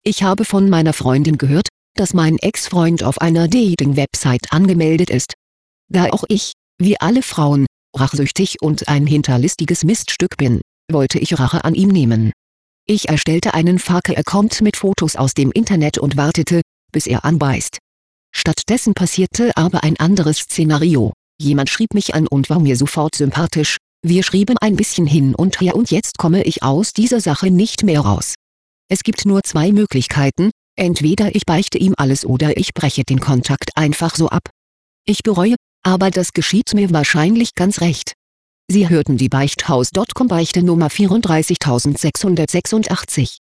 Ich habe von meiner Freundin gehört, dass mein Ex-Freund auf einer Dating-Website angemeldet ist. Da auch ich, wie alle Frauen, rachsüchtig und ein hinterlistiges Miststück bin, wollte ich Rache an ihm nehmen. Ich erstellte einen Fake-Account mit Fotos aus dem Internet und wartete, bis er anbeißt. Stattdessen passierte aber ein anderes Szenario. Jemand schrieb mich an und war mir sofort sympathisch. Wir schrieben ein bisschen hin und her und jetzt komme ich aus dieser Sache nicht mehr raus. Es gibt nur zwei Möglichkeiten, entweder ich beichte ihm alles oder ich breche den Kontakt einfach so ab. Ich bereue, aber das geschieht mir wahrscheinlich ganz recht. Sie hörten die Beichthaus.com Beichte Nummer 34686.